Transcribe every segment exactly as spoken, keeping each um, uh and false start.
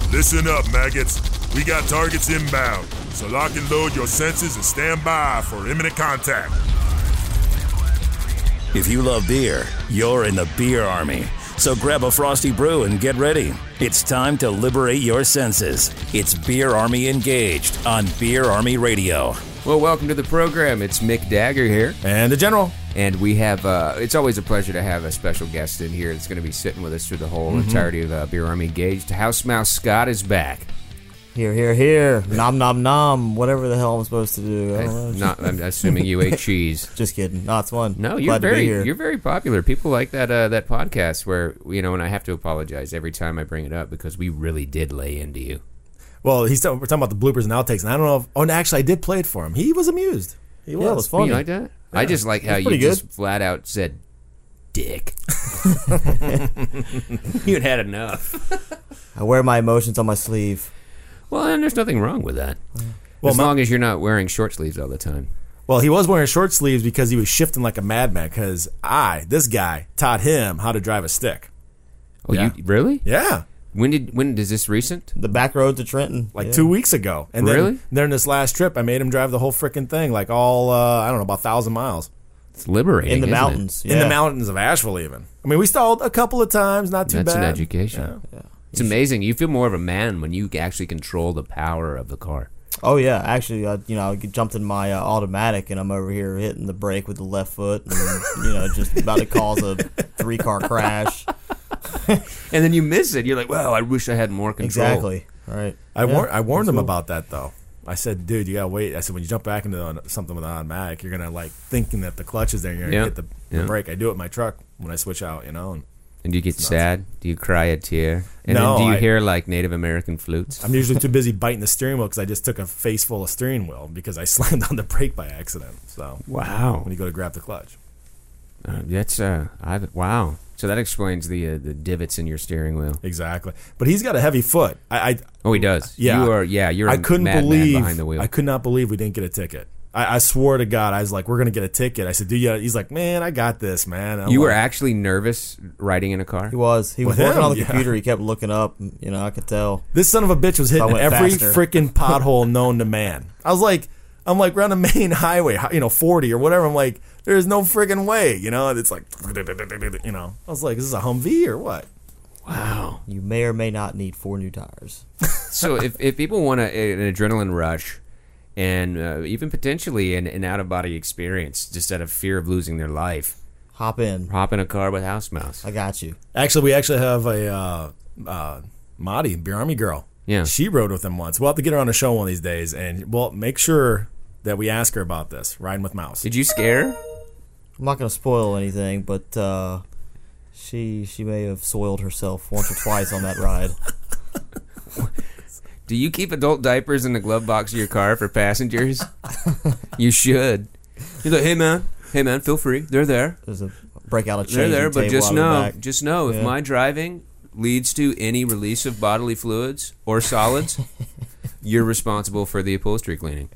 Listen up, maggots. We got targets inbound, so lock and load your senses and stand by for imminent contact. If you love beer, you're in the Beer Army. So grab a Frosty Brew and get ready. It's time to liberate your senses. It's Beer Army Engaged on Beer Army Radio. Well, welcome to the program. It's Mick Dagger here. And the General. And we have, uh, it's always a pleasure to have a special guest in here that's going to be sitting with us through the whole mm-hmm. entirety of uh, Beer Army Engaged. House Mouse Scott is back. Here, here, here. Nom, nom, nom. Whatever the hell I'm supposed to do. I don't know. Not, I'm assuming you ate cheese. Just kidding. No, it's fun. No, you're Glad very, to be here. you're very popular. People like that uh, that podcast where, you know, and I have to apologize every time I bring it up because we really did lay into you. Well, he's talking, we're talking about the bloopers and outtakes, and I don't know if... Oh, and actually, I did play it for him. He was amused. He was. Yeah, it was funny. You like that? Yeah. I just like how you good. just flat out said, dick. You had had enough. I wear my emotions on my sleeve. Well, and there's nothing wrong with that. Well, as my, long as you're not wearing short sleeves all the time. Well, he was wearing short sleeves because he was shifting like a madman, because I, this guy, taught him how to drive a stick. Oh, yeah. you really? Yeah. When did when is this recent? The back road to Trenton. Like yeah. two weeks ago. And really? Then, then this last trip, I made him drive the whole freaking thing, like all, uh, I don't know, about one thousand miles. It's liberating, in the isn't mountains. It? Yeah. In the mountains of Asheville, even. I mean, we stalled a couple of times, not too That's bad. That's an education. Yeah. Yeah. It's amazing. You feel more of a man when you actually control the power of the car. Oh, yeah. Actually, uh, you know, I jumped in my uh, automatic, and I'm over here hitting the brake with the left foot, and, you know, just about to cause a three-car crash. And then you miss it. You're like, wow, I wish I had more control. Exactly. Right. I, yeah, war- I warned him cool. about that, though. I said, dude, you got to wait. I said, when you jump back into something with an automatic, you're going to, like, thinking that the clutch is there, and you're going to yeah. hit the, yeah. the brake. I do it with my truck when I switch out, you know, and And do you get sad? Do you cry a tear? And no, then do you I, hear like Native American flutes? I'm usually too busy biting the steering wheel because I just took a face full of steering wheel because I slammed on the brake by accident. So wow, when you go to grab the clutch, uh, that's uh, I wow. So that explains the uh, the divots in your steering wheel. Exactly. But he's got a heavy foot. I, I oh, he does. Yeah, you are. Yeah, you're. I a couldn't madman believe behind the wheel. I could not believe we didn't get a ticket. I, I swore to God, I was like, we're going to get a ticket. I said, do you? He's like, man, I got this, man. I'm you like, were actually nervous riding in a car? He was. He was With working him, on the yeah. computer. He kept looking up. You know, I could tell. This son of a bitch was hitting went every faster. freaking pothole known to man. I was like, I'm like, we're on the main highway, you know, forty or whatever. I'm like, there's no friggin' way, you know? And it's like, you know. I was like, is this a Humvee or what? Wow. You may or may not need four new tires. So if, if people want a, an adrenaline rush and uh, even potentially an, an out-of-body experience just out of fear of losing their life, Hop in. hop in a car with House Mouse. I got you. Actually, we actually have a uh, uh, Madi, Beer Army girl. Yeah. She rode with him once. We'll have to get her on the show one of these days, and we'll make sure that we ask her about this, riding with Mouse. Did you scare her? I'm not going to spoil anything, but uh, she she may have soiled herself once or twice on that ride. Do you keep adult diapers in the glove box of your car for passengers? You should. You're like, hey man, hey man, feel free. They're there. There's a breakout of change. They're there, but just know, back. just know, if Yeah. my driving leads to any release of bodily fluids or solids, you're responsible for the upholstery cleaning.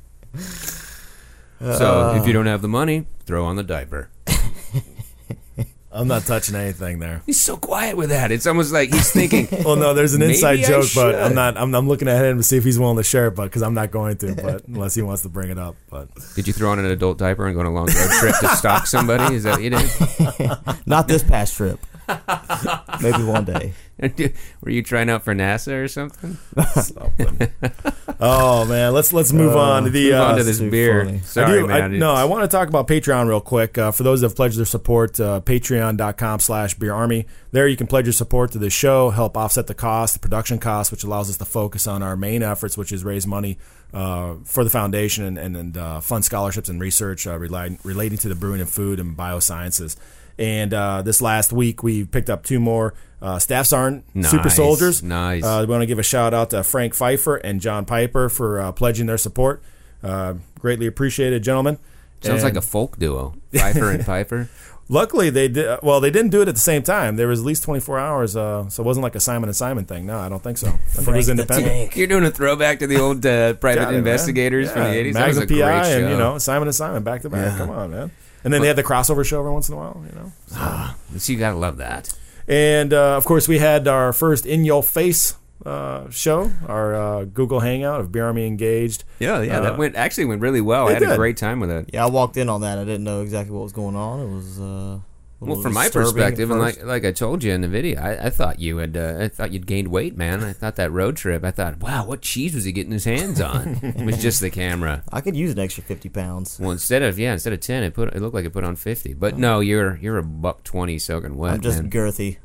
So if you don't have the money, throw on the diaper. I'm not touching anything there. He's so quiet with that. It's almost like he's thinking. Well, no, there's an Maybe inside I joke, but should. I'm not. I'm, I'm looking at him to see if he's willing to share it, but because I'm not going to, but unless he wants to bring it up. But Did you throw on an adult diaper and go on a long road trip to stalk somebody? Is that what you did? Not this past trip. Maybe one day. Were you trying out for NASA or something? something. Oh man, let's let's move Uh, on to the. Move uh, on to this too beer. funny. Sorry, I do, man. I, no, I want to talk about Patreon real quick. Uh, for those that have pledged their support, uh, patreon.com slash Beer Army. There you can pledge your support to the show, help offset the cost, the production cost, which allows us to focus on our main efforts, which is raise money uh, for the foundation and, and, and uh, fund scholarships and research uh, relating, relating to the brewing and food and biosciences. And uh, this last week, we picked up two more uh, Staff Sergeant Nice, Super Soldiers. nice. Uh, we want to give a shout out to Frank Pfeiffer and John Piper for uh, pledging their support. Uh, greatly appreciated, gentlemen. Sounds And like a folk duo. Piper and Piper. luckily, they did. Well, they didn't do it at the same time. There was at least twenty-four hours, uh, so it wasn't like a Simon and Simon thing. No, I don't think so. I think it was independent. You're doing a throwback to the old uh, private Got it, investigators man. from the Yeah, eighties. That was Magnum a great P I show. and you know Simon and Simon back to back. Yeah. Come on, man. And then they had the crossover show every once in a while. You know. So. So you gotta love that. And uh, of course, we had our first in your face uh, show, our uh, Google Hangout of Beer Army Engaged. Yeah, yeah, Uh, that went actually went really well. I it had a did. great time with it. Yeah, I walked in on that. I didn't know exactly what was going on. It was uh, a Well, little from my disturbing at perspective, and first. like like I told you in the video, I, I thought you had uh, I thought you'd gained weight, man. I thought that road trip. I thought, wow, what cheese was he getting his hands on? It was just the camera. I could use an extra fifty pounds. Well, instead of yeah, instead of ten, it put it looked like it put on fifty. But no, you're you're a buck twenty soaking wet. I'm just man. girthy.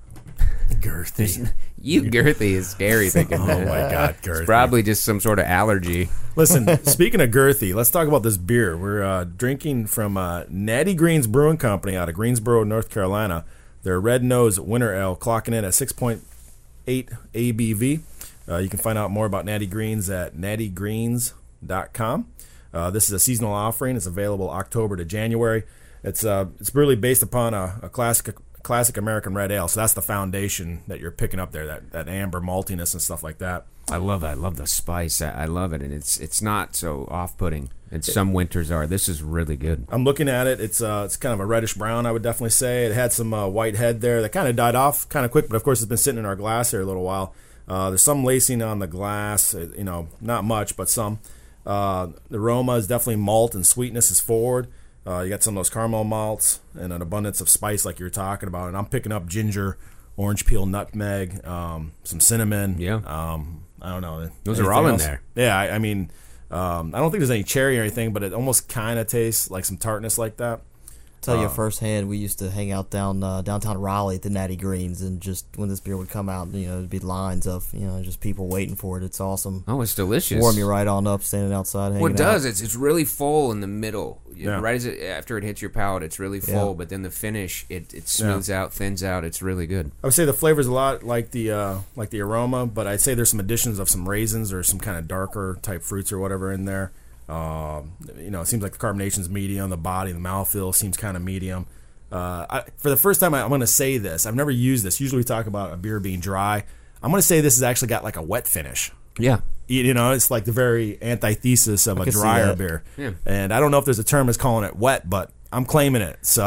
Girthy. You girthy is scary thinking. Oh that. my God, girthy. It's probably just some sort of allergy. Listen, speaking of girthy, let's talk about this beer. We're uh, drinking from uh, Natty Greens Brewing Company out of Greensboro, North Carolina. Their Red Nose Winter Ale, clocking in at six point eight A B V. Uh, you can find out more about Natty Greens at natty greens dot com. Uh, this is a seasonal offering. It's available October to January. It's uh, it's really based upon a, a classic classic American red ale. So that's the foundation that you're picking up there, that, that amber maltiness and stuff like that. I love it. I love the spice. I, I love it, and it's it's not so off-putting. And some winters are. This is really good. I'm looking at it. It's uh, it's kind of a reddish brown, I would definitely say. It had some uh, white head there that kind of died off kind of quick, but of course it's been sitting in our glass here a little while. Uh, there's some lacing on the glass, uh, you know, not much, but some. Uh, the aroma is definitely malt and sweetness is forward. Uh, you got some of those caramel malts and an abundance of spice like you were talking about. And I'm picking up ginger, orange peel, nutmeg, um, some cinnamon. Yeah. Um, I don't know. Those are Anything all in else? there. Yeah, I, I mean, um, I don't think there's any cherry or anything, but it almost kind of tastes like some tartness like that. Tell you Uh, firsthand, we used to hang out down uh, downtown Raleigh at the Natty Greens, and just when this beer would come out, you know, there'd be lines of, you know, just people waiting for it. It's awesome. Oh, it's delicious. Warm you right on up, standing outside hanging Well, it does. out. It's it's really full in the middle. You know, Yeah. Right as it, after it hits your palate, it's really full. Yeah. But then the finish, it, it smooths out, thins out. It's really good. I would say the flavor's a lot like the uh, like the aroma, but I'd say there's some additions of some raisins or some kind of darker type fruits or whatever in there. Um, you know, it seems like the carbonation's medium, the body, the mouthfeel seems kind of medium. Uh, I, for the first time, I, I'm going to say this. I've never used this. Usually we talk about a beer being dry. I'm going to say this has actually got like a wet finish. Yeah. You, you know, it's like the very antithesis of a can see drier that. beer. Yeah. And I don't know if there's a term that's calling it wet, but I'm claiming it. So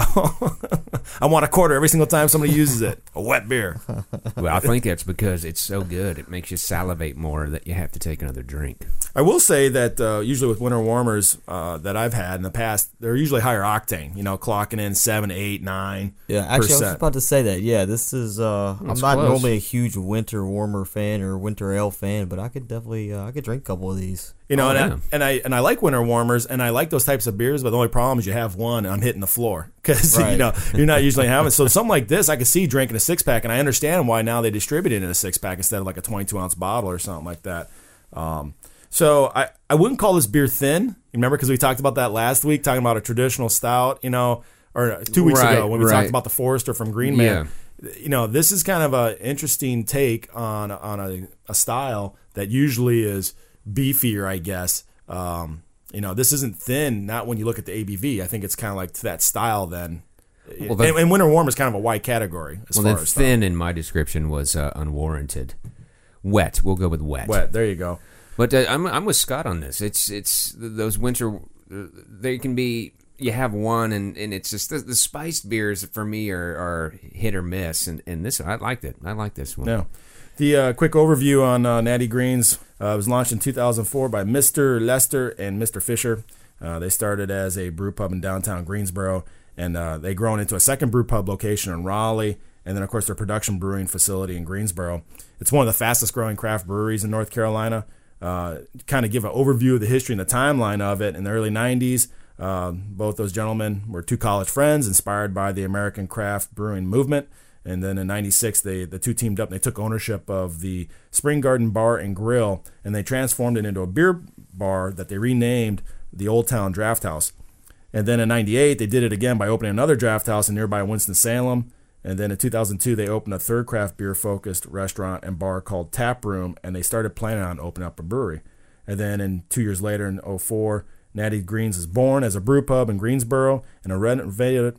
I want a quarter every single time somebody uses it. A wet beer. Well, I think that's because it's so good. It makes you salivate more that you have to take another drink. I will say that uh, usually with winter warmers uh, that I've had in the past, they're usually higher octane, you know, clocking in seven, eight, nine. Yeah, actually, I was percent. about to say that. Yeah, this is. Uh, I'm That's not close. normally a huge winter warmer fan or winter ale fan, but I could definitely, uh, I could drink a couple of these. You know, Oh, and, yeah. I, and I and I like winter warmers, and I like those types of beers. But the only problem is you have one, and I'm hitting the floor because you Right. know you're not usually having. So something like this, I could see drinking a six pack, and I understand why now they distribute it in a six pack instead of like a twenty-two ounce bottle or something like that. Um, so I, I wouldn't call this beer thin. You remember because we talked about that last week, talking about a traditional stout, you know, or two weeks Right, ago when we right. talked about the Forester from Green Man. You know, this is kind of an interesting take on on a, a style that usually is beefier, I guess. Um, you know, this isn't thin, not when you look at the A B V. I think it's kind of like to that style then. Well, the- and, and winter warm is kind of a wide category as Well, far then as thin in my description was uh, unwarranted. Wet. We'll go with wet. style. Wet. There you go. But uh, I'm I'm with Scott on this. It's it's those winter. They can be. You have one, and, and it's just the, the spiced beers for me are, are hit or miss. And, and this I liked it. I like this one. Yeah. The uh, quick overview on uh, Natty Greens uh, was launched in two thousand four by Mister Lester and Mister Fisher. Uh, they started as a brew pub in downtown Greensboro, and uh, they grown into a second brew pub location in Raleigh, and then, of course, their production brewing facility in Greensboro. It's one of the fastest growing craft breweries in North Carolina. Uh, kind of give an overview of the history and the timeline of it. In the early nineties, uh, both those gentlemen were two college friends inspired by the American craft brewing movement. And then in ninety-six, they the two teamed up and they took ownership of the Spring Garden Bar and Grill, and they transformed it into a beer bar that they renamed the Old Town Draft House. And then in ninety-eight, they did it again by opening another draft house in nearby Winston-Salem. And then in two thousand two, they opened a third craft beer-focused restaurant and bar called Tap Room, and they started planning on opening up a brewery. And then in two years later, in oh four, Natty Greens is born as a brew pub in Greensboro in a renovated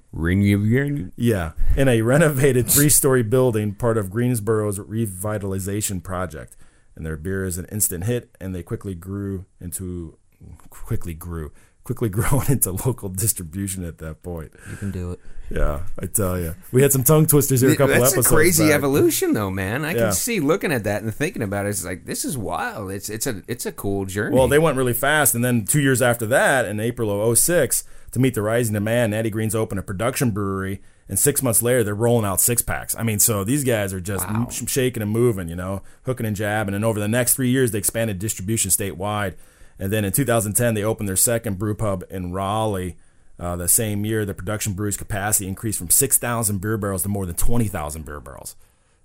Ring. yeah in a renovated three-story building, part of Greensboro's revitalization project. And their beer is an instant hit, and they quickly grew into quickly grew quickly growing into local distribution at that point. You can do it. Yeah, I tell you. We had some tongue twisters here a couple That's episodes a crazy back. evolution, though, man. I Yeah. can see looking at that and thinking about it. It's like, this is wild. It's it's a it's a cool journey. Well, they went really fast, and then two years after that, in April of oh six, to meet the rising demand, Natty Green's opened a production brewery, and six months later, they're rolling out six-packs. I mean, so these guys are just Wow. m- shaking and moving, you know, hooking and jabbing, and over the next three years, they expanded distribution statewide, and then in two thousand ten, they opened their second brew pub in Raleigh. Uh, the same year, the production brewery's capacity increased from six thousand beer barrels to more than twenty thousand beer barrels.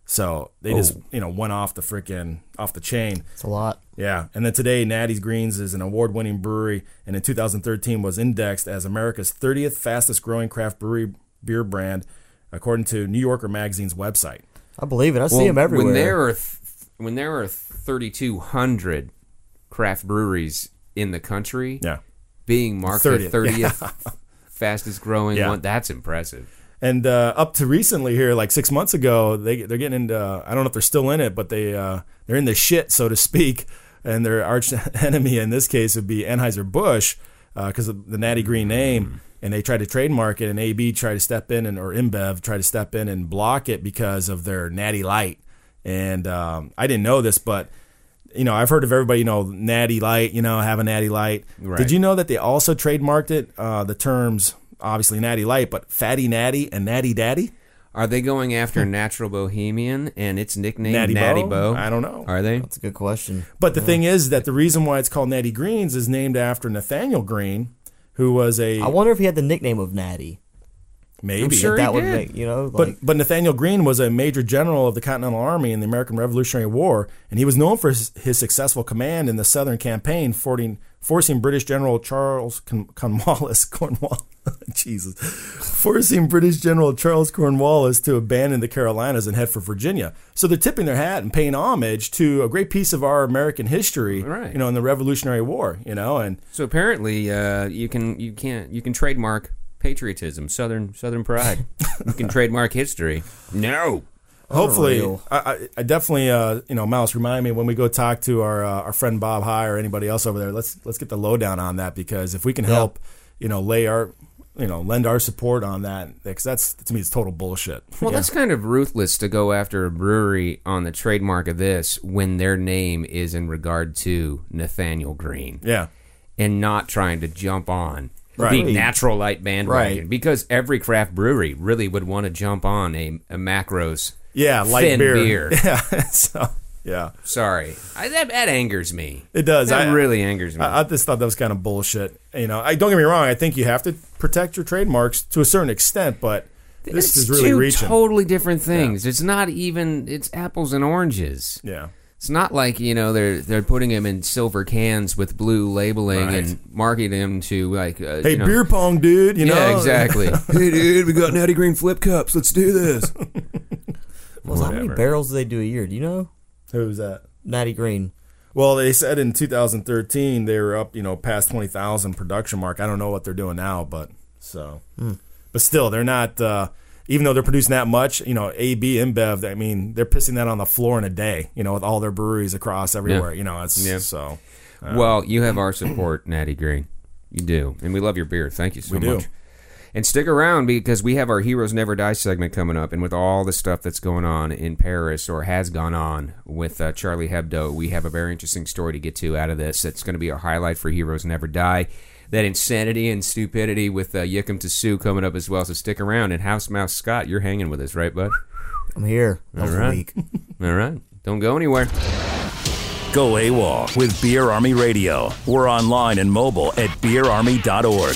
So they just, you know, went off the freaking, off the chain. It's a lot. Yeah, and then today, Natty Green's is an award-winning brewery, and in two thousand thirteen was indexed as America's thirtieth fastest-growing craft brewery beer brand, according to New Yorker Magazine's website. I believe it. I see Well, them everywhere. When there are th- when there are thirty-two hundred craft breweries in the country, Yeah, being marked thirtieth, the thirtieth fastest growing Yeah. one, that's impressive. and uh, up to recently here, like six months ago, they they're getting into. Uh, I don't know if they're still in it, but they uh, they're in the shit, so to speak. And their arch enemy in this case would be Anheuser-Busch because of the Natty Green name. And they tried to trademark it, and A B tried to step in, and or InBev tried to step in and block it because of their Natty Light. And um, I didn't know this, but you know, I've heard of everybody, you know, Natty Light, you know, have a Natty Light. Right. Did you know that they also trademarked it? Uh, the terms, obviously Natty Light, but Fatty Natty and Natty Daddy. Are they going after Natural Bohemian and its nickname Natty Natty, Bo? Bo? I don't know. Are they? That's a good question. But the thing is that the reason why it's called Natty Greens is named after Nathaniel Green, who was a I wonder if he had the nickname of Natty. maybe. I'm sure If that he would did. make, you know, But like, but Nathaniel Green was a major general of the Continental Army in the American Revolutionary War, and he was known for his, his successful command in the Southern Campaign, forcing, forcing British General Charles Con- Cornwallis, Cornwall, Jesus, forcing British General Charles Cornwallis to abandon the Carolinas and head for Virginia. So they're tipping their hat and paying homage to a great piece of our American history, Right. you know, in the Revolutionary War, you know, and So apparently, uh, you can you can't you can trademark patriotism, Southern Southern pride. You can trademark history. No. hopefully, Unreal. I, I, I definitely, uh, you know, Mouse, remind me when we go talk to our uh, our friend Bob High or anybody else over there. Let's let's get the lowdown on that, because if we can help, you know, lay our, you know, lend our support on that, because that's, to me, it's total bullshit. Well, Yeah. that's kind of ruthless to go after a brewery on the trademark of this when their name is in regard to Nathaniel Green yeah, and not trying to jump on Right. the Natural Light bandwagon. Right. Because every craft brewery really would want to jump on a, a Macros. yeah, light Thin beer. beer. Yeah, so yeah, Sorry. I, that, that angers me. it does. That I, really angers me. I, I just thought that was kind of bullshit. You know, I don't get me wrong. I think you have to protect your trademarks to a certain extent, but this it's is really two reaching. totally different things. It's not even, it's apples and oranges. yeah. It's not like, you know, they're they're putting them in silver cans with blue labeling Right. and marketing them to, like, uh, Hey, you know, beer pong, dude. You know, yeah, exactly. Hey, dude, we got Natty Green flip cups. Let's do this. well, how many whatever. barrels do they do a year? Do you know? Who's that? Natty Green. Well, they said in two thousand thirteen they were up, you know, past twenty thousand production mark. I don't know what they're doing now, but so, but still, they're not. Uh, even though they're producing that much, you know, A B InBev. I mean, they're pissing that on the floor in a day. You know, with all their breweries across everywhere. You know, it's Yeah. so. Well, you have our support, Natty Green. You do. And we love your beer. Thank you so We do. much. And stick around, because we have our Heroes Never Die segment coming up. And with all the stuff that's going on in Paris, or has gone on with uh, Charlie Hebdo, we have a very interesting story to get to out of this. That's going to be our highlight for Heroes Never Die. That insanity and stupidity with uh, Yikum to Sue coming up as well. So stick around. And House Mouse Scott, you're hanging with us, right, bud? I'm here. That was All right. a week. All right. Don't go anywhere. Go AWOL with Beer Army Radio. We're online and mobile at beer army dot org.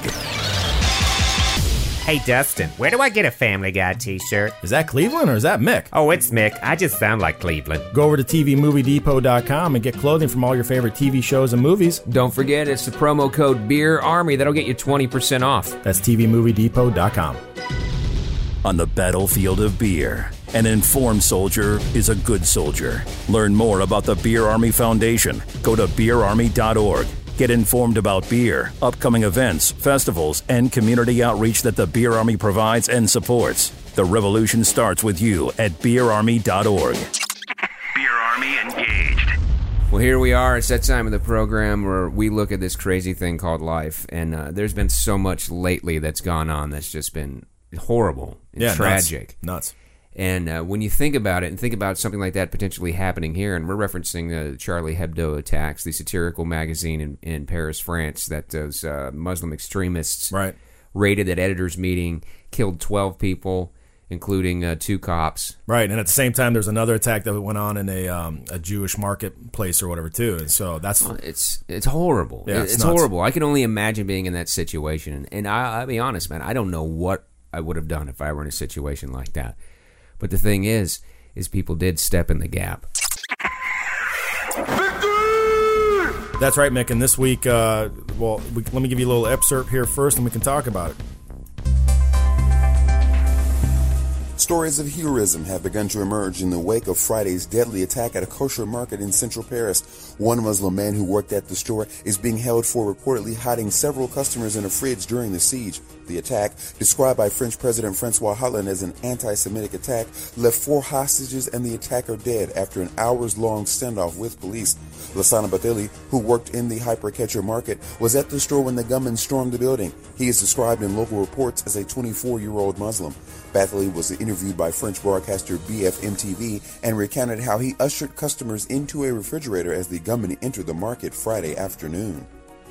Hey, Dustin, where do I get a Family Guy t-shirt? Is that Cleveland or is that Mick? Oh, it's Mick. I just sound like Cleveland. Go over to T V movie depot dot com and get clothing from all your favorite T V shows and movies. Don't forget, it's the promo code Beer Army. That'll get you twenty percent off. That's T V movie depot dot com. On the battlefield of beer, an informed soldier is a good soldier. Learn more about the Beer Army Foundation. Go to beer army dot org. Get informed about beer, upcoming events, festivals, and community outreach that the Beer Army provides and supports. The revolution starts with you at beer army dot org. Beer Army engaged. Well, here we are. It's that time of the program where we look at this crazy thing called life, and uh, there's been so much lately that's gone on that's just been horrible and Yeah, tragic. Nuts. nuts. And uh, when you think about it, and think about something like that potentially happening here, and we're referencing the Charlie Hebdo attacks, the satirical magazine in, in Paris, France, that those uh, Muslim extremists Right. raided that editors' meeting, killed twelve people, including uh, two cops. Right, and at the same time, there's another attack that went on in a um, a Jewish marketplace or whatever too, and so that's It's it's horrible. Yeah, it's it's nuts. horrible. I can only imagine being in that situation. And I, I'll be honest, man, I don't know what I would have done if I were in a situation like that. But the thing is, is people did step in the gap. that's right, Mick. And this week, uh, well, we, let me give you a little excerpt here first, and we can talk about it. Stories of heroism have begun to emerge in the wake of Friday's deadly attack at a kosher market in central Paris. One Muslim man who worked at the store is being held for reportedly hiding several customers in a fridge during the siege. The attack, described by French President Francois Hollande as an anti-Semitic attack, left four hostages and the attacker dead after an hours-long standoff with police. Lassana Bathily, who worked in the Hypercatcher market, was at the store when the gunman stormed the building. He is described in local reports as a twenty-four-year-old Muslim. Bathily was interviewed by French broadcaster B F M T V and recounted how he ushered customers into a refrigerator as the gunman entered the market Friday afternoon.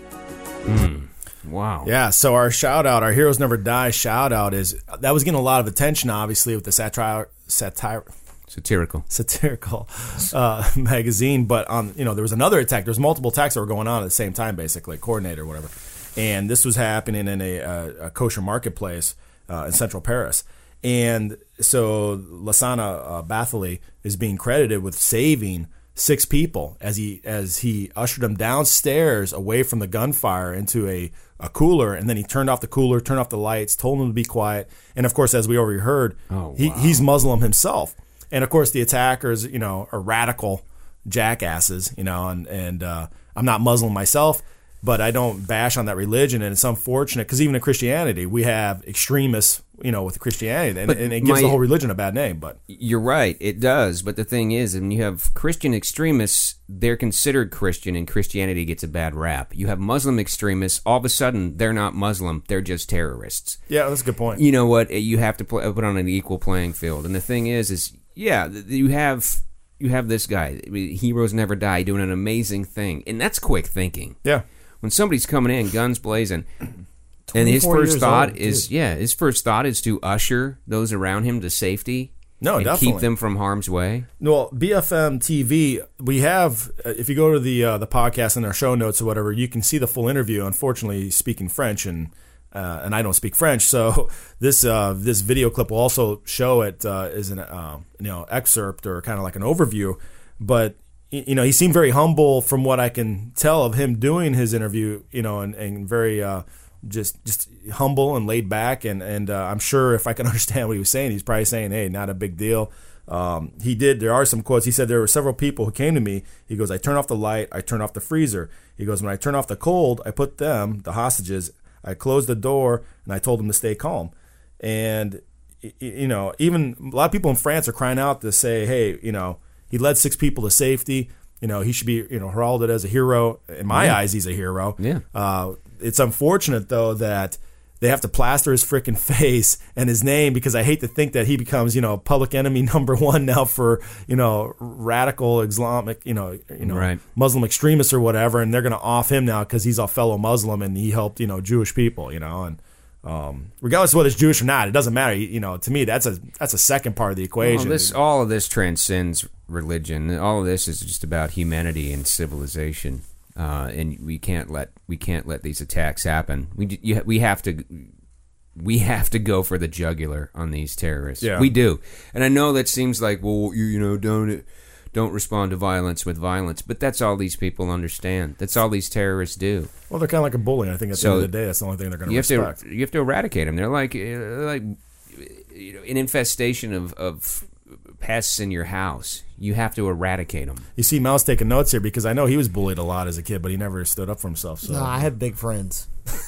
Mm. Wow. Yeah, so our shout out, our Heroes Never Die shout out is that was getting a lot of attention, obviously, with the satire, satire, Satirical. satirical uh, magazine. But um, you know, there was another attack. There was multiple attacks that were going on at the same time, basically, coordinated or whatever. And this was happening in a, a, a kosher marketplace uh, in central Paris. And so Lassana uh, Bathily is being credited with saving six people as he as he ushered them downstairs away from the gunfire into a, a cooler, and then he turned off the cooler, turned off the lights, told them to be quiet. And of course, as we already heard, oh, he, wow. he's Muslim himself. And of course, the attackers, you know, are radical jackasses, you know, and, and uh, I'm not Muslim myself, but I don't bash on that religion, and it's unfortunate because even in Christianity, we have extremists, you know, with Christianity, and, and it gives my, the whole religion a bad name. But you're right, it does. But the thing is, when you have Christian extremists, they're considered Christian, and Christianity gets a bad rap. You have Muslim extremists, all of a sudden, they're not Muslim, they're just terrorists. Yeah, that's a good point. You know what? You have to play, put on an equal playing field. And the thing is, is yeah, you have you have this guy, Heroes Never Die, doing an amazing thing, and that's quick thinking. Yeah. When somebody's coming in, guns blazing, and his first thought old, is, dude. yeah, his first thought is to usher those around him to safety. No, and definitely. keep them from harm's way. Well, B F M T V, we have, uh, if you go to the uh, the podcast in our show notes or whatever, you can see the full interview. Unfortunately, he's speaking French, and uh, and I don't speak French, so this uh, this video clip will also show it uh, as an uh, you know excerpt or kind of like an overview. But you know, he seemed very humble from what I can tell of him doing his interview. You know, and, and very uh, just just humble and laid back, and and uh, I'm sure if I can understand what he was saying, he's probably saying, "Hey, not a big deal." Um, he did. There are some quotes. He said there were several people who came to me. He goes, "I turn off the light. I turn off the freezer." He goes, "When I turn off the cold, I put them, the hostages. I closed the door and I told them to stay calm." And you know, even a lot of people in France are crying out to say, "Hey, you know, he led six people to safety. You know, he should be, you know, heralded as a hero. In my yeah. eyes, he's a hero." Yeah. Uh, it's unfortunate though that they have to plaster his freaking face and his name, because I hate to think that he becomes, you know, public enemy number one now for, you know, radical Islamic, you know, you know, right. Muslim extremists or whatever, and they're going to off him now because he's a fellow Muslim and he helped, you know, Jewish people, you know, and um, regardless of whether it's Jewish or not, it doesn't matter. You know, to me, that's a that's a second part of the equation. Well, this, all of this transcends religion. All of this is just about humanity and civilization. Uh, and we can't let we can't let these attacks happen. We you, we have to we have to go for the jugular on these terrorists. Yeah. We do. And I know that seems like, well, you you know don't don't respond to violence with violence, but that's all these people understand. That's all these terrorists do. Well, they're kind of like a bully. I think at the So end of the day, that's the only thing they're going to You have respect. to you have to eradicate them. They're like they're like you know an infestation of of pests in your house. You have to eradicate them. You see Mouse taking notes here because I know he was bullied a lot as a kid, but he never stood up for himself. So. No, I had big friends.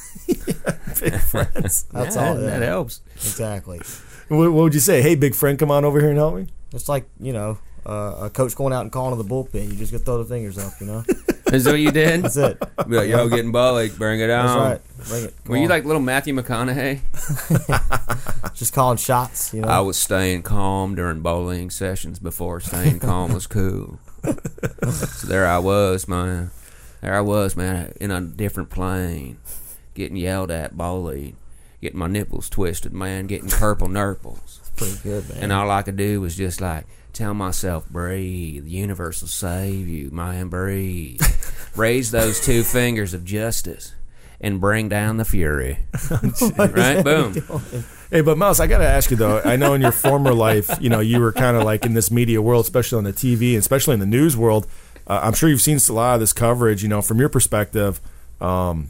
Big friends. That's yeah, all. That yeah. helps. Exactly. What, what would you say? Hey, big friend, come on over here and help me. It's like, you know, uh, a coach going out and calling to the bullpen. You just got to throw the fingers up, you know. Is that what you did? That's it. Be like, yo, getting ball league, bring it on. That's right. Bring it. Come Were you on. like little Matthew McConaughey? Just calling shots, you know. I was staying calm during bowling sessions before staying calm was cool. So there I was, man. There I was, man, in a different plane, getting yelled at bowling, getting my nipples twisted, man, getting purple nurples. Pretty good, man. And all I could do was just like tell myself, breathe. The universe will save you, man. Breathe. Raise those two fingers of justice and bring down the fury. Right? Boom. Hey, but Mouse, I got to ask you, though. I know in your former life, you know, you were kind of like in this media world, especially on the T V, and especially in the news world. Uh, I'm sure you've seen a lot of this coverage, you know, from your perspective, because um,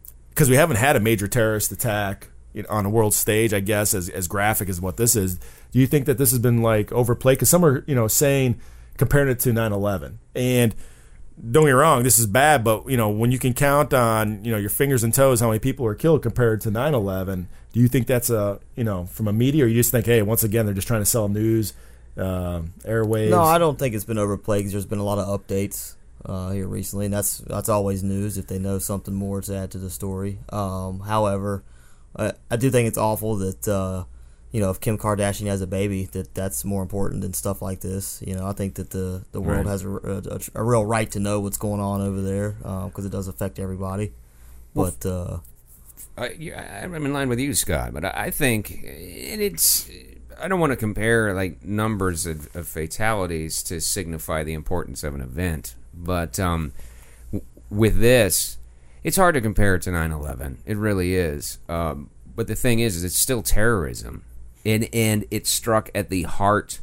we haven't had a major terrorist attack on a world stage, I guess, as as graphic as what this is. Do you think that this has been like overplayed? Because some are, you know, saying comparing it to nine eleven, and don't get me wrong, this is bad, but you know, when you can count on, you know, your fingers and toes how many people are killed compared to nine eleven, do you think that's a, you know, from a media, or you just think, hey, once again, they're just trying to sell news, uh, airwaves? No, I don't think it's been overplayed because there's been a lot of updates uh, here recently, and that's that's always news if they know something more to add to the story. Um, however, I, I do think it's awful that uh, you know, if Kim Kardashian has a baby, that that's more important than stuff like this. You know, I think that the, the world Right. has a, a, a real right to know what's going on over there because uh, it does affect everybody. But uh, I, yeah, I'm in line with you, Scott, but I think it, it's. I don't want to compare like numbers of, of fatalities to signify the importance of an event, but um, w- with this, it's hard to compare it to nine eleven. It really is. Um, but the thing is, is it's still terrorism, and and it struck at the heart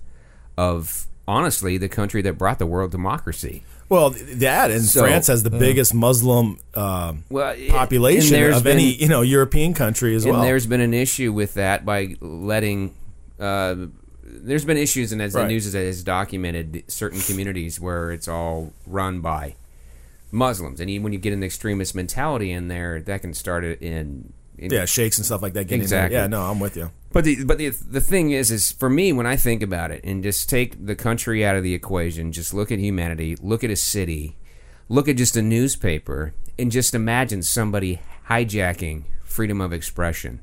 of, honestly, the country that brought the world democracy. Well, that and So, France has the biggest Muslim uh, Well, population and there's of been- any, you know, European country as and well. there's been an issue with that by letting. Uh, there's been issues, and as Right. the news has- has documented, certain communities where it's all run by Muslims, and even when you get an extremist mentality in there, that can start it in. in Yeah, sheikhs and stuff like that. Getting Exactly. In there. Yeah, no, I'm with you. But the but the the thing is, is for me, when I think about it, and just take the country out of the equation, just look at humanity, look at a city, look at just a newspaper, and just imagine somebody hijacking freedom of expression,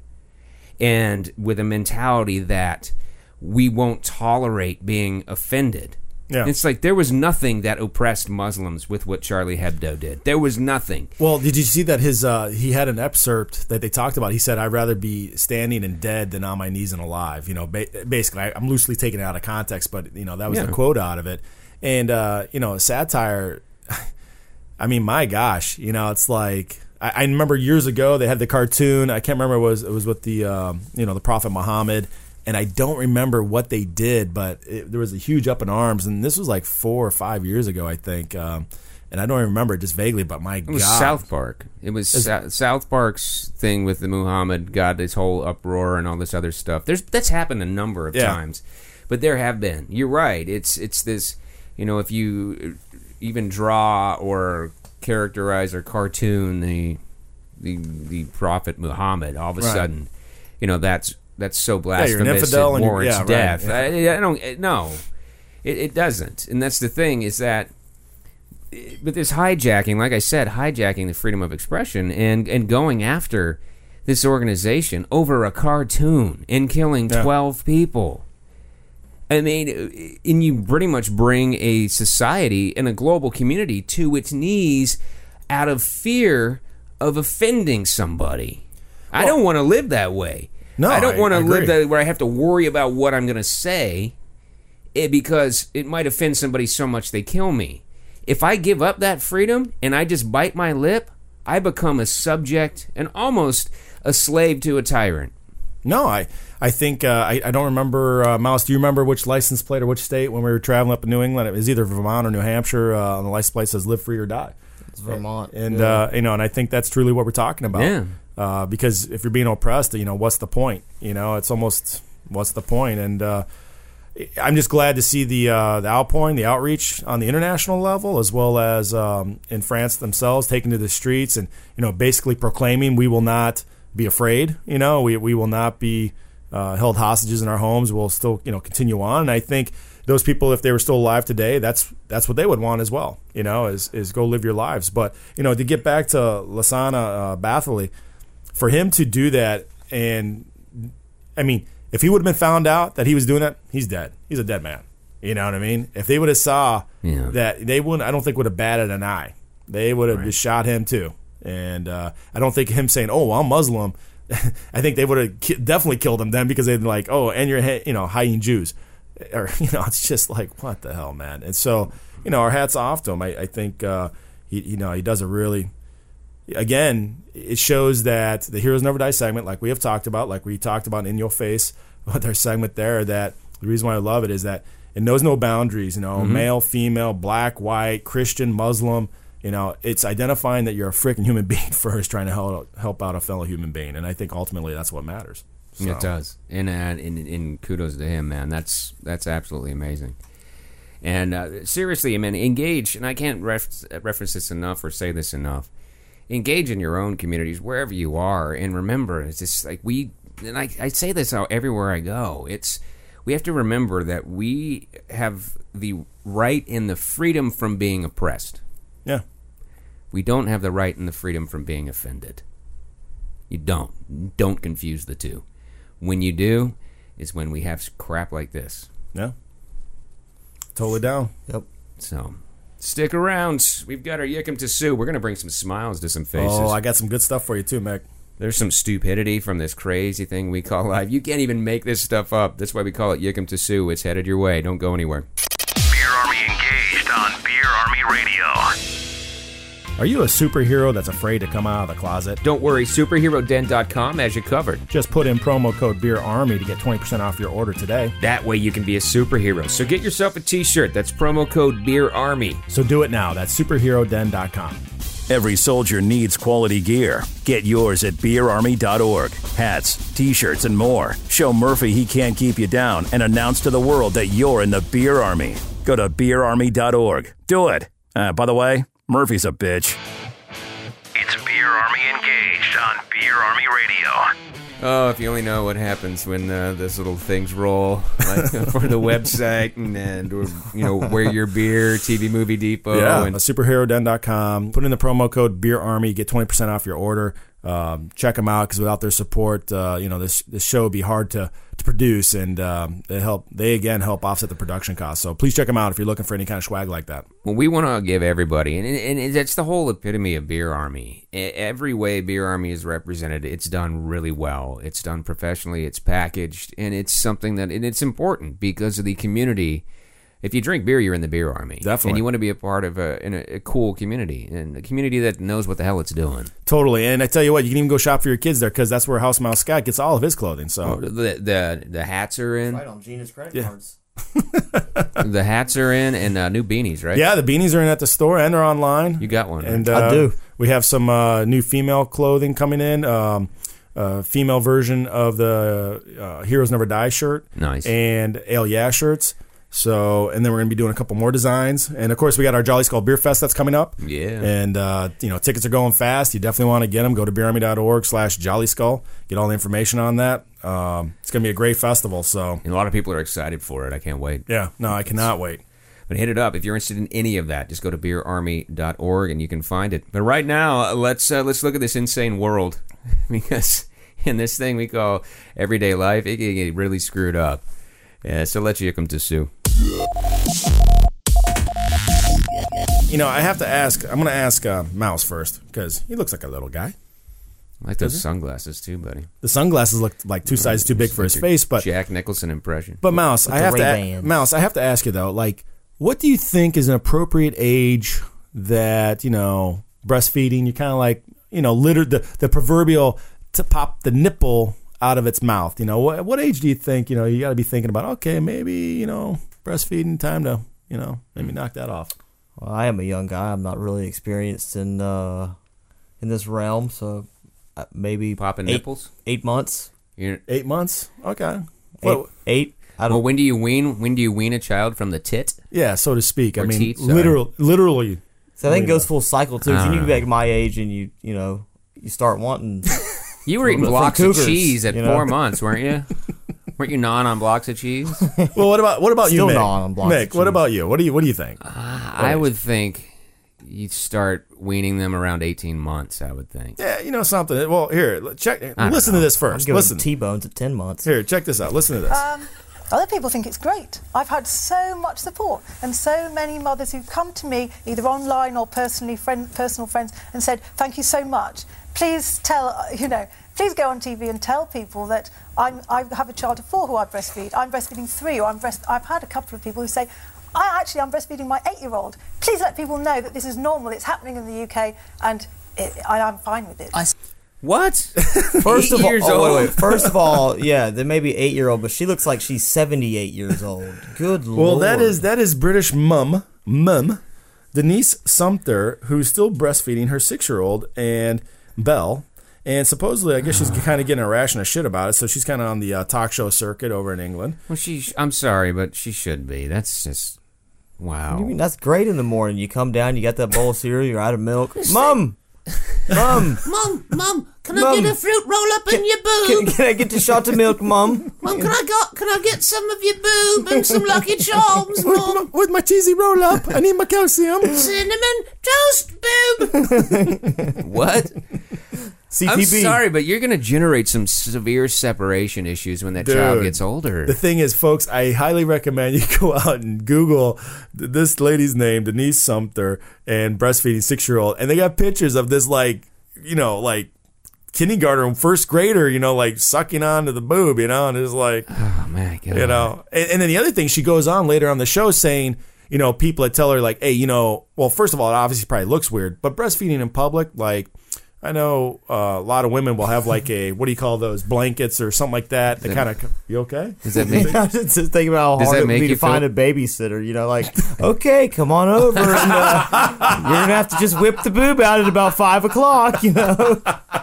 and with a mentality that we won't tolerate being offended. Yeah. It's like there was nothing that oppressed Muslims with what Charlie Hebdo did. There was nothing. Well, did you see that his uh, he had an excerpt that they talked about? He said, "I'd rather be standing and dead than on my knees and alive." You know, ba- basically, I, I'm loosely taking it out of context, but you know that was Yeah. the quote out of it. And uh, you know, satire. I mean, my gosh, you know, it's like I, I remember years ago they had the cartoon. I can't remember it was it was with the um, you know the Prophet Muhammad. And I don't remember what they did, but it, there was a huge up in arms, and this was like four or five years ago, I think. Um, and I don't even remember it just vaguely, but my It was God. South Park. It was Sa- South Park's thing with the Muhammad got this whole uproar and all this other stuff. There's that's happened a number of Yeah. times, but there have been. You're right. It's it's this. You know, if you even draw or characterize or cartoon the the the Prophet Muhammad, all of a Right. sudden, you know that's. That's so you're an blasphemous. infidel it and you're- warrants yeah, right, death. yeah. I, I don't. It, no, it, it doesn't. And that's the thing is that. But this hijacking, like I said, hijacking the freedom of expression and and going after this organization over a cartoon and killing Yeah. twelve people. I mean, and you pretty much bring a society and a global community to its knees out of fear of offending somebody. I don't want to live that way. No, I don't I- want I to live agree. that where I have to worry about what I'm going to say eh, because it might offend somebody so much they kill me. If I give up that freedom and I just bite my lip, I become a subject and almost a slave to a tyrant. No, I I think uh, I I don't remember. Uh, Mouse, do you remember which license plate or which state when we were traveling up in New England? It was either Vermont or New Hampshire. Uh, on the license plate says "Live free or die." it's Vermont. And Yeah. uh, you know, and I think that's truly what we're talking about. Yeah. Uh, because if you're being oppressed, you know, what's the point? You know, it's almost what's the point? And uh, I'm just glad to see the uh, the outpouring, the outreach on the international level, as well as um, in France themselves, taking to the streets and you know, basically proclaiming we will not be afraid. You know, we we will not be uh, held hostages in our homes. We'll still you know continue on. And I think those people, if they were still alive today, that's that's what they would want as well. You know, is is go live your lives. But you know, to get back to Lassana uh, Bathory, for him to do that, and I mean, if he would have been found out that he was doing that, he's dead. He's a dead man. You know what I mean? If they would have saw Yeah. that, they wouldn't. I don't think would have batted an eye. They would have Right. just shot him too. And uh, I don't think him saying, "Oh, well, I'm Muslim." I think they would have ki- definitely killed him then, because they'd be like, "Oh, and you're you know hiding Jews," or you know, it's just like, what the hell, man. And so, you know, our hats off to him. I, I think uh, he you know he does a really. Again, it shows that the Heroes Never Die segment, like we have talked about, like we talked about in Your Face with our segment there, that the reason why I love it is that it knows no boundaries, you know, Mm-hmm. male, female, black, white, Christian, Muslim. You know, it's identifying that you're a freaking human being first, trying to help help out a fellow human being, and I think ultimately that's what matters. So. It does, and, uh, and and kudos to him, man. That's that's absolutely amazing. And uh, seriously, I mean, engage. And I can't ref- reference this enough or say this enough. Engage in your own communities wherever you are, and remember, it's just like we. And I, I say this out everywhere I go. It's we have to remember that we have the right and the freedom from being oppressed. Yeah. We don't have the right and the freedom from being offended. You don't. Don't confuse the two. When you do, is when we have crap like this. Yeah. Totally down. Yep. So, stick around. We've got our Yickum to Sue. We're going to bring some smiles to some faces. Oh, I got some good stuff for you too, Mick. There's some stupidity from this crazy thing we call life. You can't even make this stuff up. That's why we call it Yickum to Sue. It's headed your way. Don't go anywhere. Beer Army engaged on Beer Army Radio. Are you a superhero that's afraid to come out of the closet? Don't worry, superhero den dot com has you covered. Just put in promo code BeerArmy to get twenty percent off your order today. That way you can be a superhero. So get yourself a t-shirt. That's promo code BeerArmy. So do it now. That's superhero den dot com. Every soldier needs quality gear. Get yours at beer army dot org. Hats, t-shirts, and more. Show Murphy he can't keep you down and announce to the world that you're in the Beer Army. Go to beer army dot org. Do it. Uh, by the way, Murphy's a bitch. It's Beer Army engaged on Beer Army Radio. Oh, if you only know what happens when uh, those little things roll, like for the website and, and or, you know, Where Your Beer, T V Movie Depot. Yeah, and superhero den dot com. Put in the promo code BeerArmy, get twenty percent off your order. Um, check them out, because without their support, uh, you know, this this show would be hard to, to produce, and um, they help. They again help offset the production costs. So please check them out if you're looking for any kind of swag like that. Well, we want to give everybody, and, and, and it's the whole epitome of Beer Army. Every way Beer Army is represented, it's done really well. It's done professionally. It's packaged, and it's something that, and it's important because of the community. If you drink beer, you're in the Beer Army. Definitely. And you want to be a part of a, in a, a cool community, and a community that knows what the hell it's doing. Totally. And I tell you what, you can even go shop for your kids there, because that's where House Mouse Scott gets all of his clothing. So The, the, the hats are in. Right on Gina's credit Yeah. cards. The hats are in, and uh, new beanies, right? yeah, the beanies are in at the store, and they're online. You got one, right? And uh, I do. We have some uh, new female clothing coming in. Um, uh, female version of the uh, Heroes Never Die shirt. Nice. And Ale Yeah shirts. So, and then we're going to be doing a couple more designs. And of course, we got our Jolly Skull Beer Fest that's coming up. Yeah. And, uh, you know, tickets are going fast. You definitely want to get them. Go to beer army dot org slash Jolly Skull. Get all the information on that. Um, it's going to be a great festival. So, And a lot of people are excited for it. I can't wait. yeah, no, I cannot wait. But hit it up if you're interested in any of that. Just go to beer army dot org and you can find it. But right now, let's uh, let's look at this insane world, because in this thing we call everyday life, it can get really screwed up. Yeah, so let's Yickum to Sue. You know, I have to ask, I'm going to ask uh, Mouse first, because he looks like a little guy. I like those sunglasses too, buddy. The sunglasses look like two sizes too big for his face, but Jack Nicholson impression. but Mouse, I the have to a- Ray-Bans. Mouse, I have to ask you though, like, what do you think is an appropriate age that, you know, breastfeeding, you kind of like, you know, litter the the proverbial to pop the nipple out of its mouth. You know, what what age do you think, you know, you got to be thinking about, okay, maybe, you know, breastfeeding, time to, you know, maybe knock that off. Well, I am a young guy. I'm not really experienced in uh, in this realm, so uh, maybe Popping eight, nipples? Eight months. You're, Eight months? Okay. Eight. Well, eight I don't. well, when do you wean? When do you wean a child from the tit? yeah, so to speak. I Or mean, teeth, sorry. literal, literally. so I think it goes full cycle too. If you Ah. get back my age and you you know you start wanting. You were eating From blocks of cougars, cheese at you know? four months, weren't you? Weren't you gnawing on blocks of cheese? Well, what about what about Still you, Mick? gnawing on blocks Mick, of what cheese. about you? What do you what do you think? Uh, I would think you'd start weaning them around eighteen months, I would think. Yeah, you know something. Well, here, check. don't Listen know. to this I'm first. giving Listen. T-bones at ten months. Here, check this out. Listen to this. Um, other people think it's great. I've had so much support and so many mothers who've come to me, either online or personally, friend, personal friends, and said, thank you so much. Please tell, uh, you know, please go on T V and tell people that I'm, I have a child of four who I breastfeed. I'm breastfeeding three, or I'm breast. I've had a couple of people who say, I actually I'm breastfeeding my eight-year-old. Please let people know that this is normal. It's happening in the U K, and it, I, I'm fine with it. I What? First Eight of all, years oh, wait, old? wait. First of all, yeah, there may be eight-year-old, but she looks like she's seventy-eight years old. Good lord. Well, that is that is British mum mum Denise Sumter, who's still breastfeeding her six-year-old and Belle. And supposedly, I guess she's kind of getting a ration of shit about it. So she's kind of on the uh, talk show circuit over in England. Well, she. I'm sorry, but she should be. That's just wow. What do you mean? That's great in the morning. You come down, you got that bowl of cereal, you're out of milk. Mom! Mom! Mum, Mum, can Mum. I get a fruit roll up in your Can, boob? can I get the shot of milk, Mom? Mum, can I got can I get some of your boob and some Lucky Charms, Mum? With my cheesy roll up, I need my calcium. Cinnamon toast boob. What? C T B. I'm sorry, but you're going to generate some severe separation issues when that child Dude, gets older. The thing is, folks, I highly recommend you go out and Google th- this lady's name, Denise Sumter, and breastfeeding six-year-old, and they got pictures of this, like, you know, like kindergarten, first grader, you know, like sucking onto the boob, you know, and it's like, oh my God, you know. And, and then the other thing, she goes on later on the show saying, you know, people that tell her like, hey, you know, well, first of all, it obviously probably looks weird, but breastfeeding in public, like. I know uh, a lot of women will have like a, what do you call those, blankets or something like that. They kind of, you okay? Does that make, I was just thinking about how Does hard that it would make be to you feel- find a babysitter. You know, like, okay, come on over. And, uh, you're going to have to just whip the boob out at about five o'clock, you know?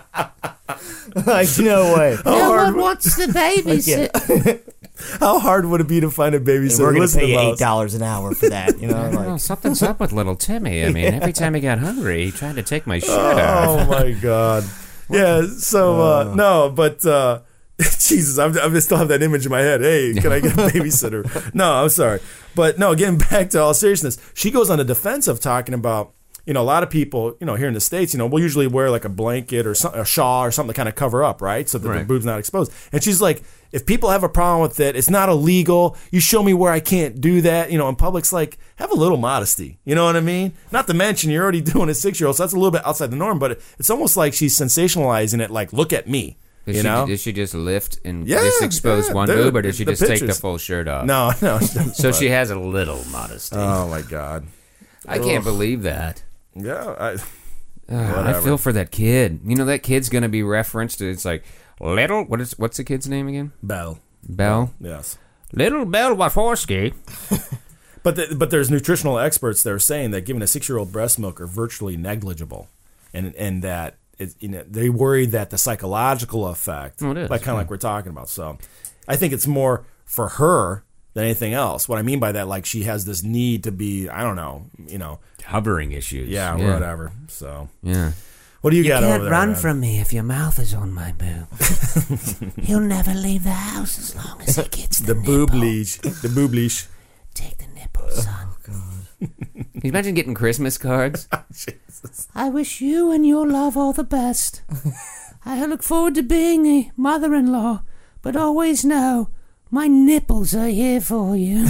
Like, no way. No one wants the babysit. How hard would it be to find a babysitter? We're going to Listen pay you us. eight dollars an hour for that, you know? I don't know, Like, something's up with little Timmy. I mean, every time he got hungry, he tried to take my shirt off. Oh my god. Yeah. So uh, no, but uh, Jesus, I'm, I still have that image in my head. Hey, can I get a babysitter? No, I'm sorry, but no. Getting back to all seriousness, she goes on the defensive talking about, you know, a lot of people, you know, here in the States, you know, we'll usually wear like a blanket or some, a shawl or something to kind of cover up, right? So that Right. the boob's not exposed. And she's like, if people have a problem with it, it's not illegal. You show me where I can't do that. You know, in public's like, have a little modesty. You know what I mean? Not to mention, you're already doing a six-year-old, so that's a little bit outside the norm, but it's almost like she's sensationalizing it, like, look at me. Did You she, know? did she just lift and Yeah, just expose yeah, one dude, boob, or did she the just take the pictures. full shirt off? No, no. So she has a little modesty. Oh, my God. I can't believe that. Yeah, I... Uh, I feel for that kid. You know, that kid's going to be referenced. It's like, little, what is, what's the kid's name again? Belle. Belle? Yes. Little Belle Waforsky. But the, but there's nutritional experts that are saying that giving a six-year-old breast milk are virtually negligible, and and that it, you know, they worry that the psychological effect, Oh, it is, like kind of yeah. like we're talking about. So, I think it's more for her than anything else. What I mean by that, like she has this need to be, I don't know, you know, Hovering issues. yeah, yeah. whatever. So, Yeah. what do you, You got can't over there? run man? from me if your mouth is on my boob. He'll never leave the house as long as he gets the, the boob nipple. leash, the boob leash. Take the nipple, son. Can you imagine getting Christmas cards? I wish you and your love all the best. I look forward to being a mother-in-law, but always know my nipples are here for you.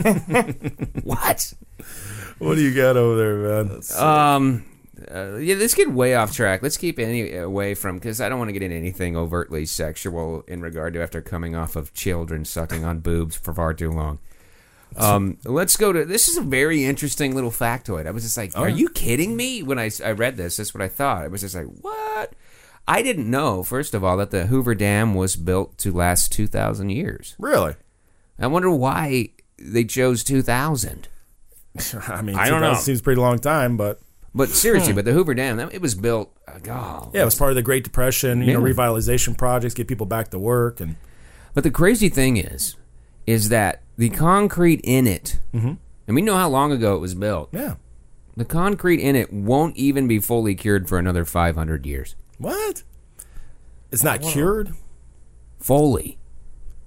What? What do you got over there, man? Um, uh, yeah, let's get way off track. Let's keep any away from, because I don't want to get into anything overtly sexual in regard to after coming off of children sucking on boobs for far too long. Um, let's go to, this is a very interesting little factoid. I was just like, are you kidding me? When I, I read this, that's what I thought. I was just like, what? I didn't know, first of all, that the Hoover Dam was built to last two thousand years. Really? I wonder why they chose two thousand. I mean, I don't know. Seems a pretty long time, but But seriously, but the Hoover Dam, that- it was built, uh, God. yeah, it was part of the Great Depression. You know, Yeah. revitalization projects, get people back to work, and But the crazy thing is, is that the concrete in it, Mhm. and we know how long ago it was built, yeah. the concrete in it won't even be fully cured for another five hundred years. What? It's not cured? Fully.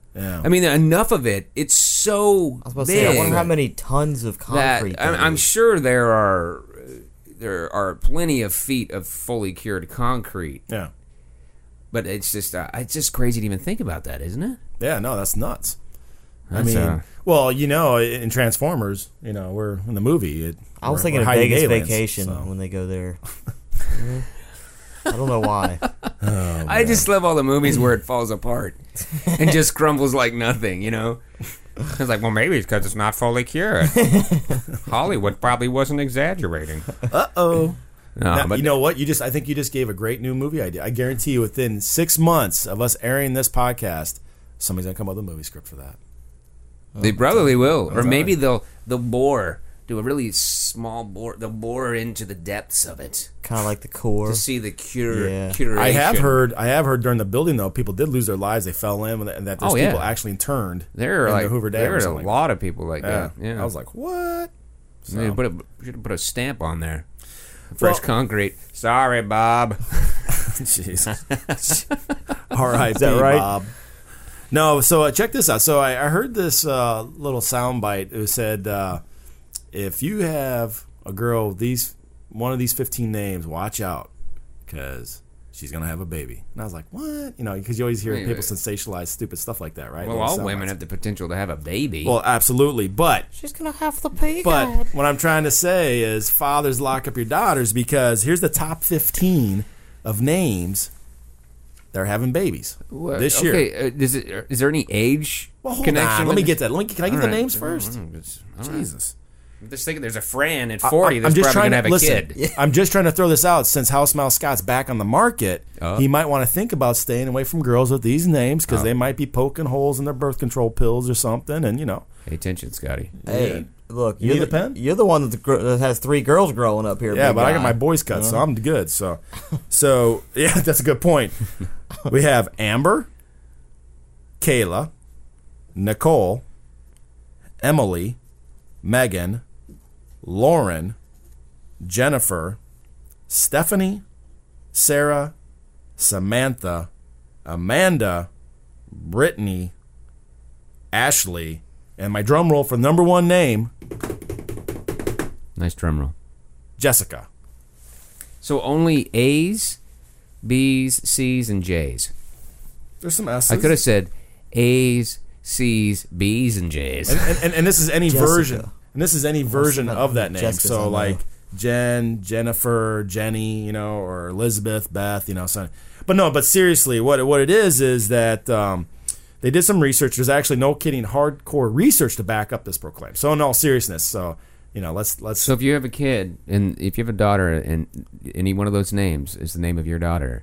Yeah. I mean, enough of it. It's so I was about to big. say, I wonder how many tons of concrete. That, I'm, that I'm is. sure there are there are plenty of feet of fully cured concrete. Yeah. But it's just uh, it's just crazy to even think about that, isn't it? Yeah, no, that's nuts. That's, I mean, uh, well, you know, in Transformers, you know, we're in the movie. It, I was we're- thinking we're of hiding Vegas aliens, Vacation so. when they go there. Yeah. I don't know why. Oh, I just love all the movies where it falls apart and just crumbles like nothing, you know? It's like, well, maybe it's because it's not fully cured. Hollywood probably wasn't exaggerating. Uh-oh. No, Now, but you know what? You just I think you just gave a great new movie idea. I guarantee you within six months of us airing this podcast, somebody's going to come up with a movie script for that. they probably will. Or That's maybe right. they'll they'll bore, do a really small bore. They'll bore into the depths of it Kind of like the core. to see the cure, Yeah. curation. I have heard I have heard during the building, though, people did lose their lives. They fell in, and that there's Oh, yeah. people actually interned There are in like the Hoover Dam there or are a something. lot of people like Yeah. that. Yeah, I was like, what? So- They put a, should have put a stamp on there. Fresh Well- concrete. Sorry, Bob. Jeez. All right, Is that right? Bob. No, so uh, check this out. So I, I heard this uh, little soundbite. It said, uh, if you have a girl, these one of these fifteen names, watch out, because she's gonna have a baby. And I was like, what? You know, because you always hear Wait, people wait. sensationalize stupid stuff like that, right? Well, Little all sound women bites. have the potential to have a baby. Well, absolutely, but She's gonna have the pig. But what I'm trying to say is, fathers, lock up your daughters, because here's the top fifteen of names that are having babies What- this year. Okay, uh, is, it, is there any age Well, hold connection? on. Let with me it? get that. Let me, can I give All the right. names first? All right, just- all right. Jesus. I'm just thinking there's a Fran at I- forty I- that's probably going to have a listen, kid. I'm just trying to throw this out. Since House Mouse Scott's back on the market, Oh. he might want to think about staying away from girls with these names, because Oh. they might be poking holes in their birth control pills or something, and you know. Pay attention, Scotty. Hey, look, You you're need the, a pen? You're the one that, gr- that has three girls growing up here. Yeah, big but I got guy. my boys cut, so Uh-huh. I'm good. So, so yeah, that's a good point. We have Amber, Kayla, Nicole, Emily, Megan, Lauren, Jennifer, Stephanie, Sarah, Samantha, Amanda, Brittany, Ashley, and my drum roll for number one name, Nice drum roll. Jessica. So only A's, B's, C's, and J's. There's some S's. I could have said A's, C's, B's, and J's. and, and, and, and this is any Jessica. version. And this is any version of of that name. Jessica's I So know. like Jen, Jennifer, Jenny, you know, or Elizabeth, Beth, you know. So, but no, but seriously, what what it is is that um, they did some research. There's actually no kidding, hardcore research to back up this proclaim. So in all seriousness, so you know, let's let's. So if you have a kid, and if you have a daughter, and any one of those names is the name of your daughter,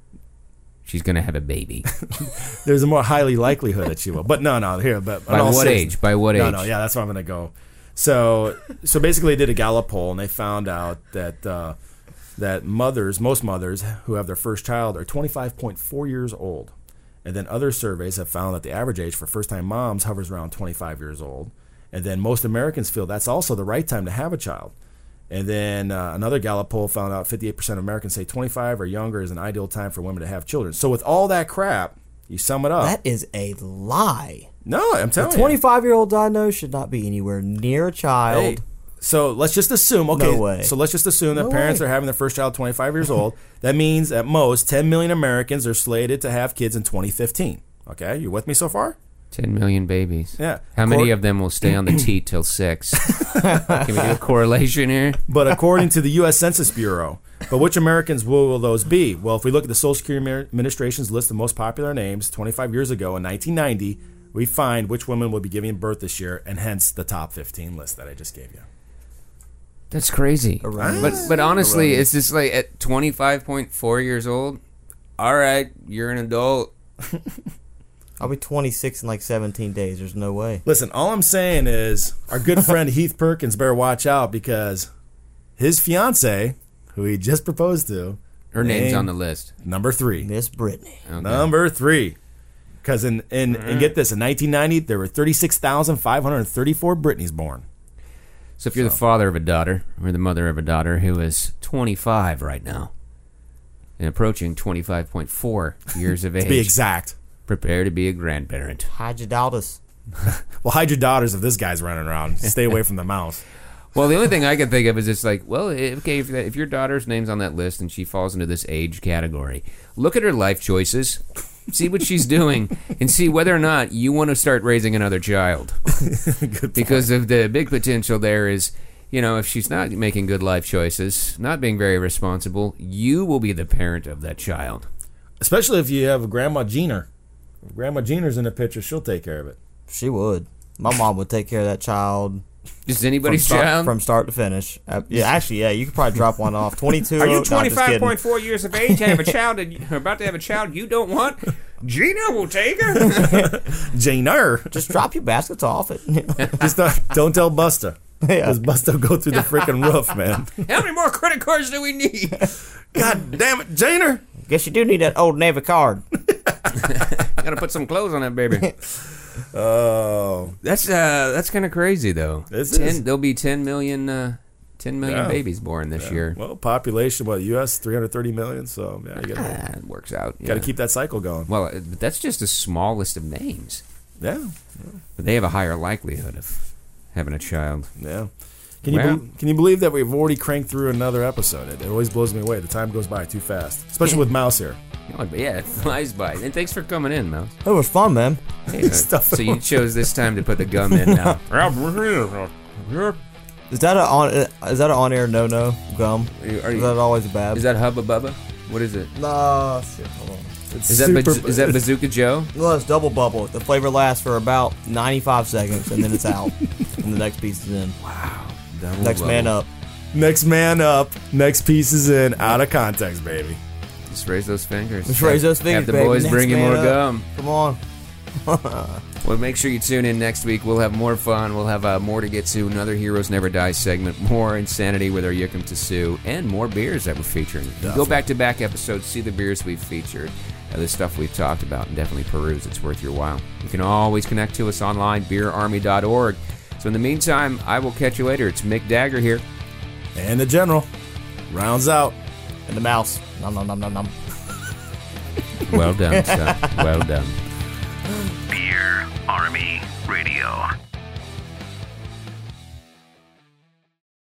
she's going to have a baby. There's a more highly likelihood that she will. But no, no, here. But By in all what seriousness- age? By what No, age? no, yeah, that's where I'm going to go. So, so basically, they did a Gallup poll, and they found out that uh, that mothers, most mothers who have their first child, are twenty-five point four years old, and then other surveys have found that the average age for first-time moms hovers around twenty-five years old, and then most Americans feel that's also the right time to have a child. And then uh, another Gallup poll found out fifty-eight percent of Americans say twenty-five or younger is an ideal time for women to have children. So with all that crap, you sum it up. That is a lie. No, I'm A telling you. twenty-five-year-old I know should not be anywhere near a child. Hey, so let's just assume, okay, No way. so let's just assume that No parents way. are having their first child twenty-five years old. That means at most ten million Americans are slated to have kids in twenty fifteen. Okay, you with me so far? Ten million babies. Yeah. How many Cor- of them will stay on the teat till six? Can we do a correlation here? But according to the U S Census Bureau, but which Americans will, will those be? Well, if we look at the Social Security Administration's list of most popular names twenty-five years ago in nineteen ninety, we find which women will be giving birth this year, and hence the top fifteen list that I just gave you. That's crazy. Erroneous. But but honestly, Erroneous. it's just like at twenty-five point four years old, all right, you're an adult. I'll be twenty-six in like seventeen days. There's no way. Listen, all I'm saying is our good friend Heath Perkins better watch out, because his fiance, who he just proposed to, Her name's named on the list. number three. Miss Brittany. Okay. Number three. Because in, in and get this, in nineteen ninety, there were thirty-six thousand five hundred thirty-four Britneys born. So if you're the father of a daughter, or the mother of a daughter who is twenty-five right now, and approaching twenty-five point four years of age, To be exact. Prepare to be a grandparent. Hide your daughters. Well, hide your daughters if this guy's running around. Stay away from the mouse. Well, the only thing I can think of is just like, well, okay, if, if your daughter's name's on that list and she falls into this age category, look at her life choices, see what she's doing, and see whether or not you want to start raising another child. Because of the big potential there is, you know, if she's not making good life choices, not being very responsible, you will be the parent of that child. Especially if you have a Grandma Jeaner. If Grandma Jeaner's in the picture, she'll take care of it. She would. My mom would take care of that child. Just anybody's from start, child? From start to finish. Uh, yeah, actually, yeah, you could probably drop one off. twenty-two. Are you no, twenty-five point four years of age, have a child, and you're about to have a child you don't want? Gina will take her. Janer. Just drop your baskets off it. Just don't, don't tell Busta. Because yeah. Busta will go through the freaking roof, man. How many more credit cards do we need? God damn it, Janer. Guess you do need that old Navy card. Gotta put some clothes on that baby. Oh, that's uh, that's kind of crazy though. This ten, is. There'll be ten million, uh, ten million Yeah. babies born this Yeah. year. Well, population, what, U S three hundred thirty million. So yeah, you gotta, Ah, it works out. Got to yeah. keep that cycle going. Well, uh, but that's just a small list of names. Yeah, yeah. But they have a higher likelihood of having a child. Yeah. Can you Well- be, can you believe that we've already cranked through another episode? It, it always blows me away. The time goes by too fast, especially with Mouse here. Oh, but yeah, it flies by. And thanks for coming in, Mouse. It was fun, man. Hey, uh, Stuff so you chose this time to put the gum in now. Is that a on? Is that an on-air no-no gum? Are you- are Is you- that always bad? Is that Hubba Bubba? What is it? Nah, shit. Hold on. It's Is that super- Baz- is that Bazooka Joe? Well, it's double bubble. The flavor lasts for about ninety-five seconds, and then it's out, and the next piece is in. Wow. Double Next man bubble. up. Next man up. Next piece is in. Out of context, baby. Just raise those fingers. Just raise those Have fingers, the baby. boys Next bring you man more up. gum. Come on. Well, make sure you tune in next week. We'll have more fun. We'll have uh, more to get to. Another Heroes Never Die segment. More insanity with our Yikum to Sue. And more beers that we're featuring. You go back-to-back episodes, see the beers we've featured, uh, the stuff we've talked about, and definitely peruse. It's worth your while. You can always connect to us online, beer army dot org. So in the meantime, I will catch you later. It's Mick Dagger here. And the general rounds out. And the mouse. Nom nom nom nom nom. Well done, son. Well done. Beer Army Radio.